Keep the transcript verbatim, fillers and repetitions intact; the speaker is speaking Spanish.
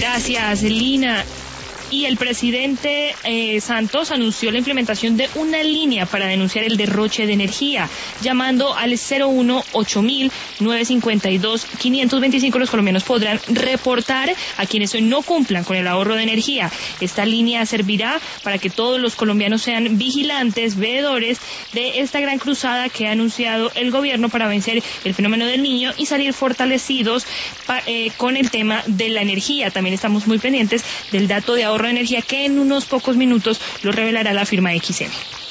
Gracias, Lina. Y el presidente eh, Santos anunció la implementación de una línea para denunciar el derroche de energía, llamando al cero uno ocho mil novecientos cincuenta y dos quinientos veinticinco. Los colombianos podrán reportar a quienes hoy no cumplan con el ahorro de energía. Esta línea servirá para que todos los colombianos sean vigilantes, veedores de esta gran cruzada que ha anunciado el gobierno para vencer el fenómeno del Niño y salir fortalecidos pa, eh, con el tema de la energía. También estamos muy pendientes del dato de ahorro de energía que en unos pocos minutos lo revelará la firma X M.